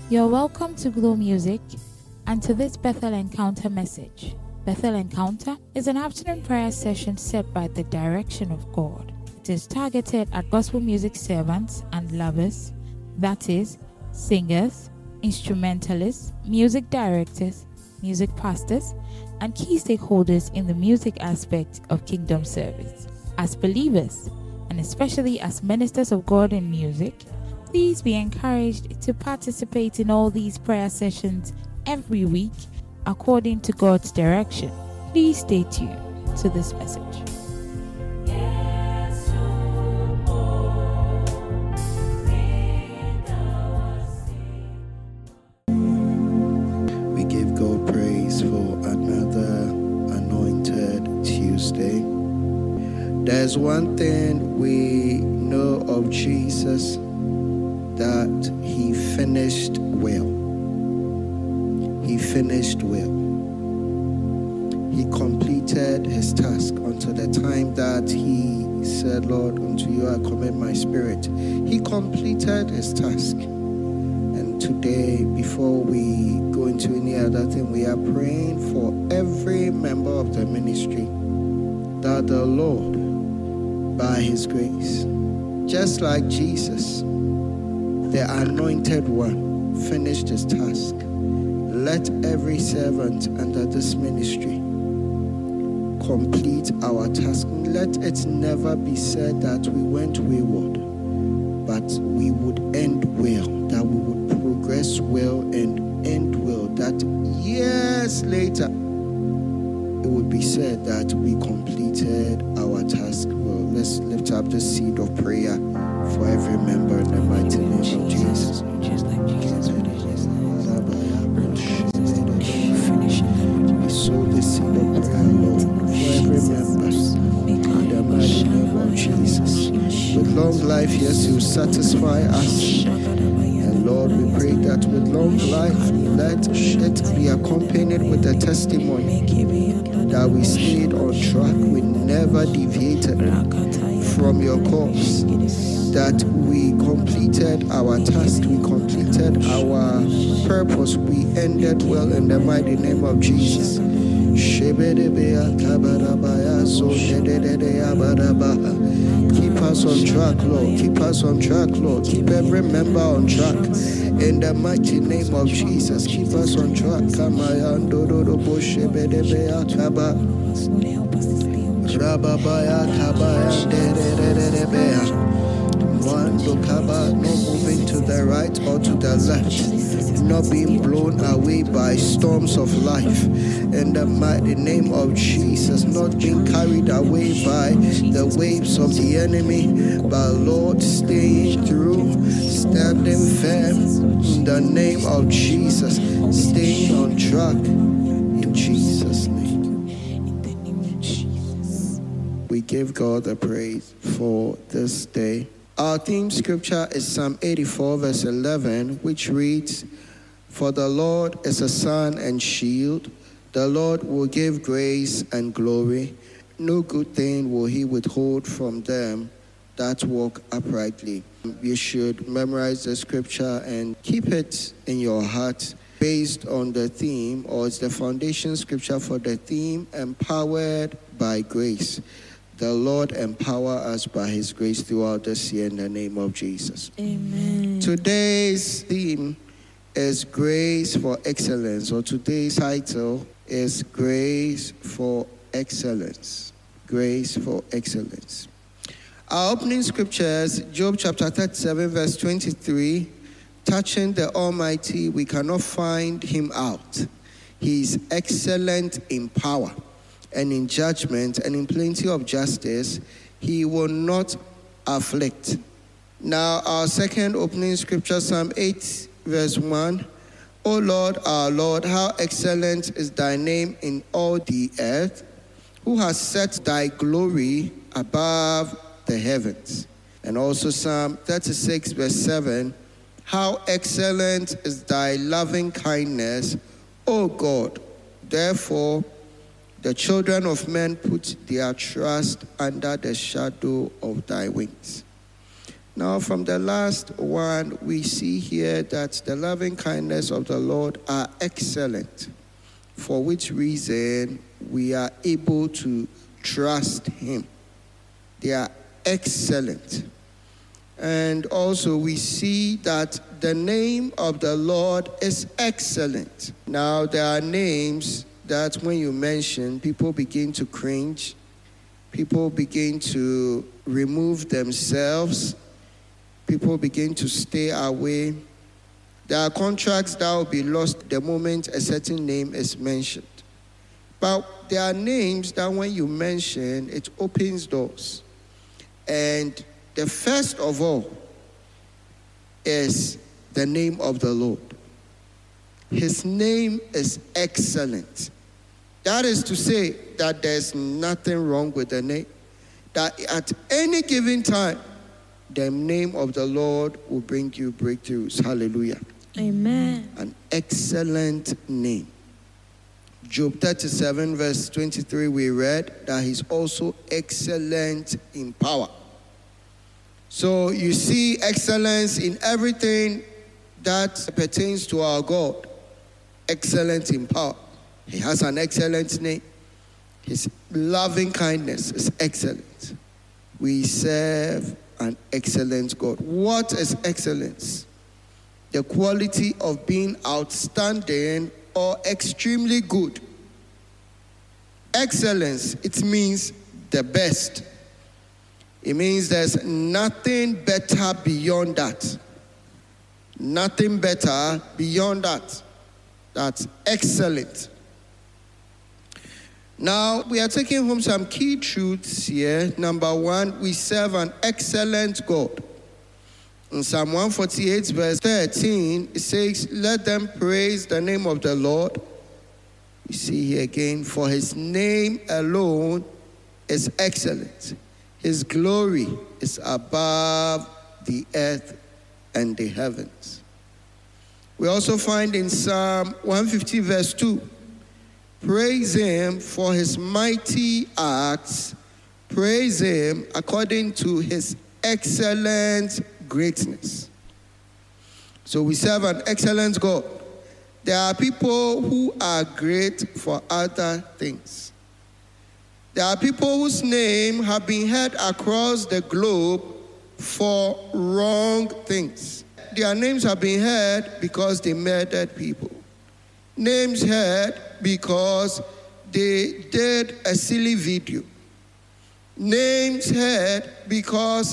You're welcome to Glow Music and to this Bethel Encounter message. Bethel Encounter is an afternoon prayer session set by the direction of God. It is targeted at gospel music servants and lovers, that is, singers, instrumentalists, music directors, music pastors, and key stakeholders in the music aspect of kingdom service. As believers, and especially as ministers of God in music, please be encouraged to participate in all these prayer sessions every week according to God's direction. Please stay tuned to this message. We give God praise for another anointed Tuesday. There's one thing we know of Jesus, that he finished well. He finished well. He completed his task until the time that he said, Lord, unto you I commit my spirit. He completed his task. And today, before we go into any other thing, we are praying for every member of the ministry that the Lord, by his grace, just like Jesus, the anointed one, finished his task. Let every servant under this ministry complete our task. Let it never be said that we went wayward, but we would end well, that we would progress well and end well, that years later it would be said that we completed our task well. Let's lift up the seed of prayer for every member in the mighty name of Jesus. Just like Jesus finished his We sow the seed of prayer, Lord, for every member in the mighty name of Jesus. With long life, yes, you satisfy us. And Lord, we pray that with long life, let it be accompanied with a testimony that we stayed on track, we never deviated from your course, that we completed our task, we completed our purpose, we ended well in the mighty name of Jesus. Keep us on track, Lord. Keep us on track, Lord. Keep every member on track. In the mighty name of Jesus, keep us on track. Not moving to the right or to the left, not being blown away by storms of life. In the mighty name of Jesus, not being carried away by the waves of the enemy, but Lord, staying through, standing firm in the name of Jesus, staying on track in Jesus' name. We give God the praise for this day. Our theme scripture is Psalm 84, verse 11, which reads, For the Lord is a sun and shield. The Lord will give grace and glory. No good thing will he withhold from them that walk uprightly. You should memorize the scripture and keep it in your heart based on the theme, or it's the foundation scripture for the theme, empowered by grace. The Lord empower us by his grace throughout this year in the name of Jesus. Amen. Today's theme is Grace for Excellence, or today's title is Grace for Excellence. Grace for Excellence. Our opening scriptures, Job chapter 37, verse 23, touching the Almighty, we cannot find him out. He is excellent in power and in judgment, and in plenty of justice. He will not afflict. Now, our second opening scripture, Psalm 8, verse 1. O Lord, our Lord, how excellent is thy name in all the earth, who has set thy glory above the heavens. And also Psalm 36, verse 7. How excellent is thy loving kindness, O God. Therefore, the children of men put their trust under the shadow of thy wings. Now, from the last one, we see here that the loving kindness of the Lord are excellent, for which reason we are able to trust him. They are excellent. And also we see that the name of the Lord is excellent. Now, there are names that when you mention, people begin to cringe. People begin to remove themselves. People begin to stay away. There are contracts that will be lost the moment a certain name is mentioned. But there are names that when you mention, it opens doors. And the first of all is the name of the Lord. His name is excellent. That is to say that there's nothing wrong with the name. That at any given time, the name of the Lord will bring you breakthroughs. Hallelujah. Amen. An excellent name. Job 37 verse 23, we read that he's also excellent in power. So you see excellence in everything that pertains to our God. Excellent in power. He has an excellent name. His loving kindness is excellent. We serve an excellent God. What is excellence? The quality of being outstanding or extremely good. Excellence, it means the best. It means there's nothing better beyond that. Nothing better beyond that. That's excellent. Now, we are taking home some key truths here. Number one, we serve an excellent God. In Psalm 148, verse 13, it says, "Let them praise the name of the Lord." We see here again, for his name alone is excellent. His glory is above the earth and the heavens. We also find in Psalm 150, verse 2, praise him for his mighty acts. Praise him according to his excellent greatness. So we serve an excellent God. There are people who are great for other things. There are people whose name have been heard across the globe for wrong things. Their names have been heard because they murdered people. Names heard because they did a silly video. Names heard because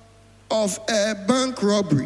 of a bank robbery.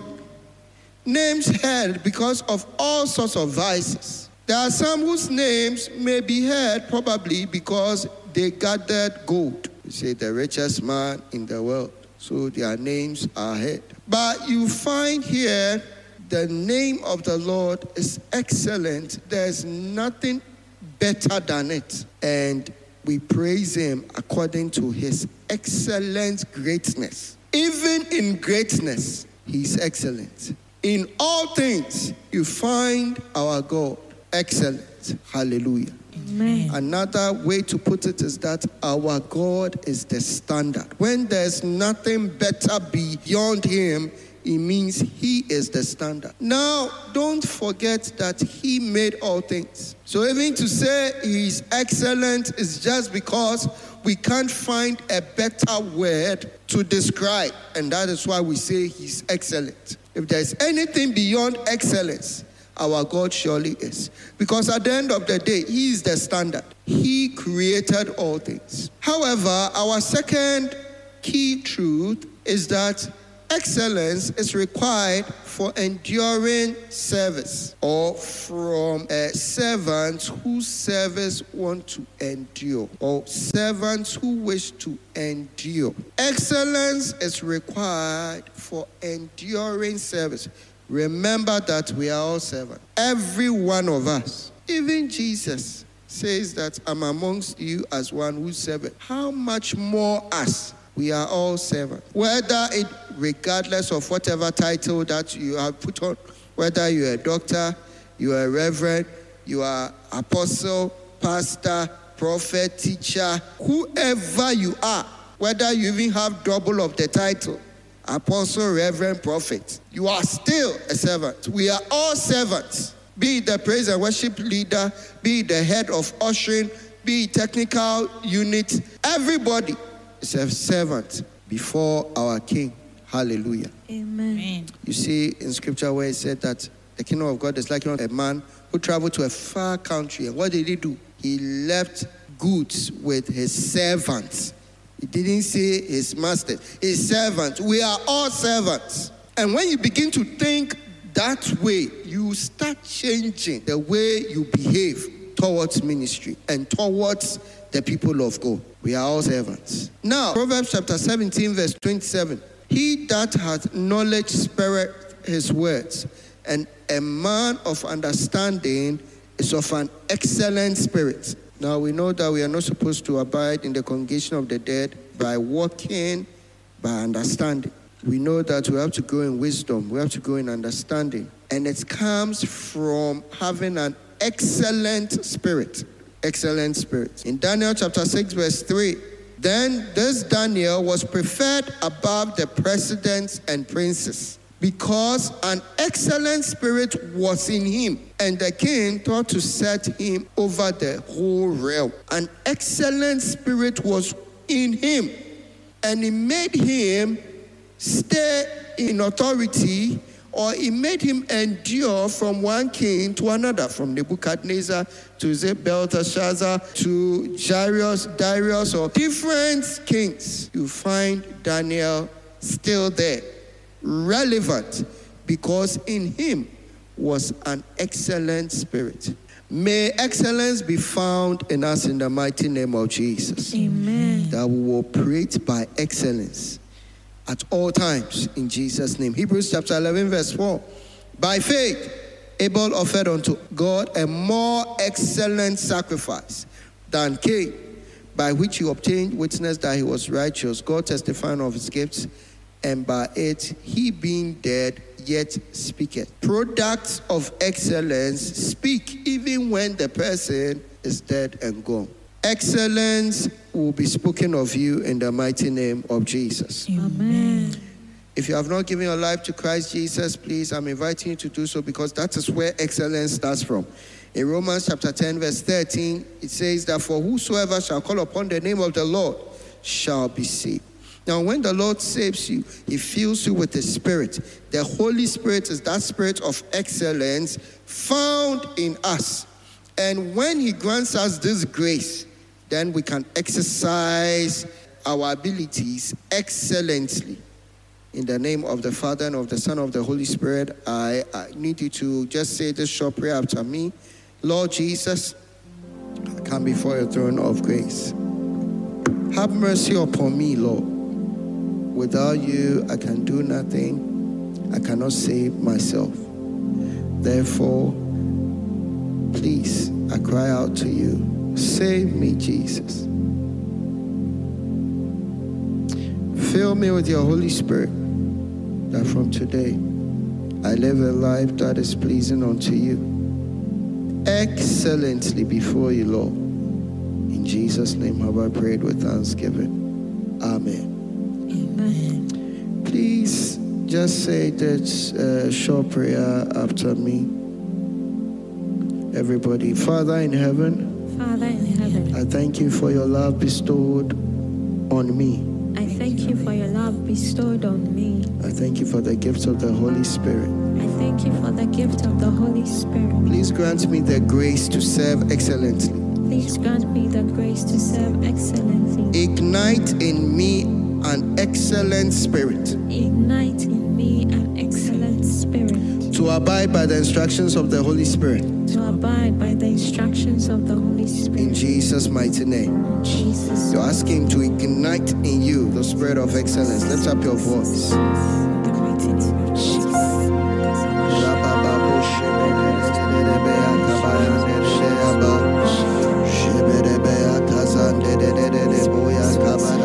Names heard because of all sorts of vices. There are some whose names may be heard probably because they gathered gold. You say the richest man in the world. So their names are heard. But you find here the name of the Lord is excellent. There's nothing better than it. And we praise him according to his excellent greatness. Even in greatness, he's excellent. In all things, you find our God excellent. Hallelujah. Amen. Another way to put it is that our God is the standard. When there's nothing better beyond him, it means he is the standard. Now, don't forget that he made all things. So even to say he's excellent is just because we can't find a better word to describe. And that is why we say he's excellent. If there's anything beyond excellence, our God surely is. Because at the end of the day, he is the standard. He created all things. However, our second key truth is that excellence is required for enduring service, or from servants whose service want to endure, or servants who wish to endure. Excellence is required for enduring service. Remember that we are all servants. Every one of us. Even Jesus says that I'm amongst you as one who serveth. How much more us? We are all servants. Regardless of whatever title that you have put on, whether you're a doctor, you're a reverend, you are apostle, pastor, prophet, teacher, whoever you are, whether you even have double of the title, apostle, reverend, prophet. You are still a servant. We are all servants. Be it the praise and worship leader, be it the head of ushering, be it technical unit. Everybody is a servant before our King. Hallelujah. Amen. You see in scripture where it said that the kingdom of God is like a man who traveled to a far country. And what did he do? He left goods with his servants. He didn't say his master, his servants. We are all servants. And when you begin to think that way, you start changing the way you behave towards ministry and towards the people of God. We are all servants. Now, Proverbs chapter 17, verse 27. He that hath knowledge spareth his words, and a man of understanding is of an excellent spirit. Now, we know that we are not supposed to abide in the congregation of the dead by walking, by understanding. We know that we have to grow in wisdom, we have to grow in understanding. And it comes from having an excellent spirit. Excellent spirit. In Daniel chapter 6, verse 3, then this Daniel was preferred above the presidents and princes, because an excellent spirit was in him, and the king thought to set him over the whole realm. An excellent spirit was in him, and he made him stay in authority, or he made him endure from one king to another, from Nebuchadnezzar to Belteshazzar to Darius, or different kings. You find Daniel still there, relevant, because in him was an excellent spirit. May excellence be found in us in the mighty name of Jesus. Amen. That we will operate by excellence at all times in Jesus' name. Hebrews chapter 11, verse 4. By faith, Abel offered unto God a more excellent sacrifice than Cain, by which he obtained witness that he was righteous, God testifying of his gifts, and by it he being dead yet speaketh. Products of excellence speak even when the person is dead and gone. Excellence will be spoken of you in the mighty name of Jesus. Amen. If you have not given your life to Christ Jesus, please, I'm inviting you to do so, because that is where excellence starts from. In Romans chapter 10, verse 13, it says that for whosoever shall call upon the name of the Lord shall be saved. Now, when the Lord saves you, he fills you with the Spirit. The Holy Spirit is that spirit of excellence found in us. And when he grants us this grace, then we can exercise our abilities excellently. In the name of the Father and of the Son and of the Holy Spirit, I need you to just say this short prayer after me. Lord Jesus, I come before your throne of grace. Have mercy upon me, Lord. Without you, I can do nothing. I cannot save myself. Therefore, please, I cry out to you. Save me, Jesus. Fill me with your Holy Spirit, that from today I live a life that is pleasing unto you, excellently before you, Lord. In Jesus' name have I prayed with thanksgiving. Amen. Amen. Please just say this short prayer after me. Everybody. Father in heaven, Father in heaven, I thank you for your love bestowed on me. I thank you for your love bestowed on me. I thank you for the gift of the Holy Spirit. I thank you for the gift of the Holy Spirit. Please grant me the grace to serve excellently. Please grant me the grace to serve excellently. Ignite in me an excellent spirit. Ignite in me an excellent spirit. To abide by the instructions of the Holy Spirit. To abide by the instructions of the Holy Spirit. In Jesus' mighty name. In Jesus. You're asking to ignite in you the spirit of excellence. Lift up your voice. The mighty name of Jesus.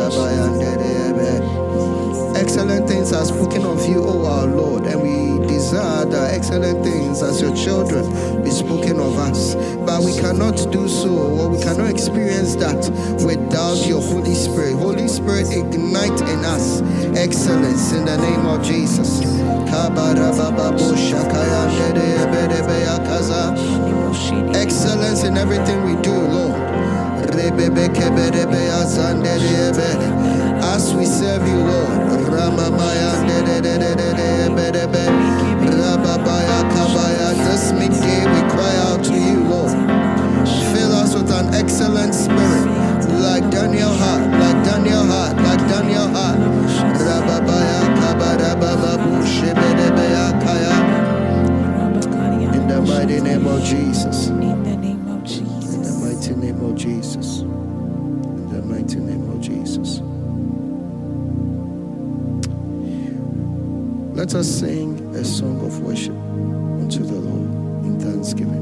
Excellent things are spoken of you, O our Lord, and we desire desire excellent things as your children be spoken of us. But we cannot do so, or we cannot experience that without your Holy Spirit. Holy Spirit, ignite in us excellence in the name of Jesus. Excellence in everything we do, Lord. As we serve you, Lord. This midday we cry out to you, Lord. Fill us with an excellent spirit, like Daniel had, like Daniel had, like Daniel had. In the mighty name of Jesus. In the name of Jesus. In the mighty name of Jesus. In the mighty name of Jesus. Let us sing a song of worship unto the Lord in thanksgiving.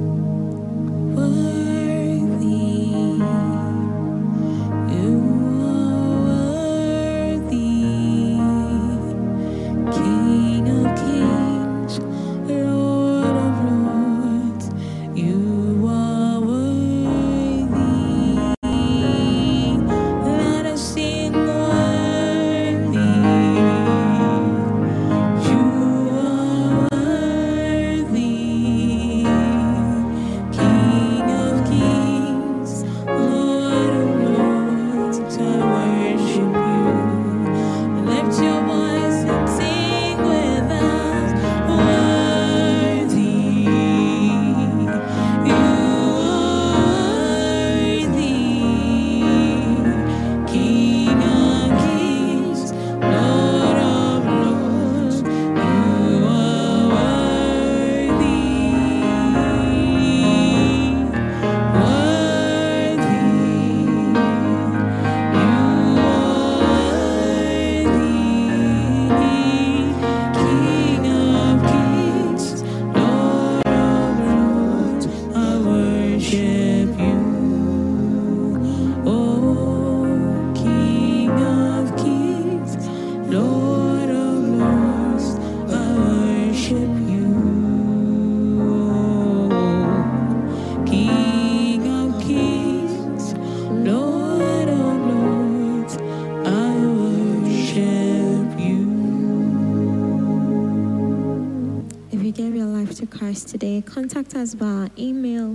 Today, contact us via email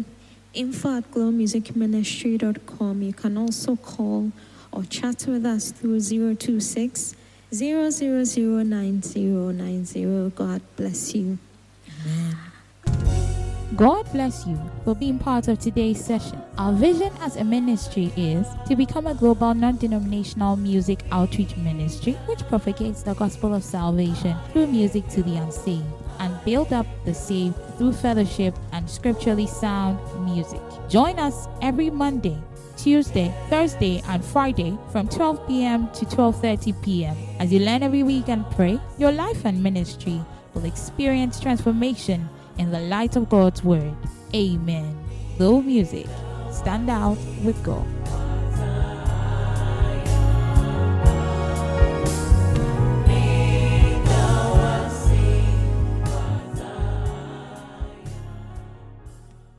info@glowmusicministry.com. You can also call or chat with us through 026 000 9090. God bless you. Amen. God bless you for being part of today's session. Our vision as a ministry is to become a global non-denominational music outreach ministry which propagates the gospel of salvation through music to the unsaved and build up the saved through fellowship and scripturally sound music. Join us every Monday, Tuesday, Thursday, and Friday from 12 p.m. to 12:30 p.m. As you learn every week and pray, your life and ministry will experience transformation in the light of God's word. Amen. Glow Music. Stand out with God.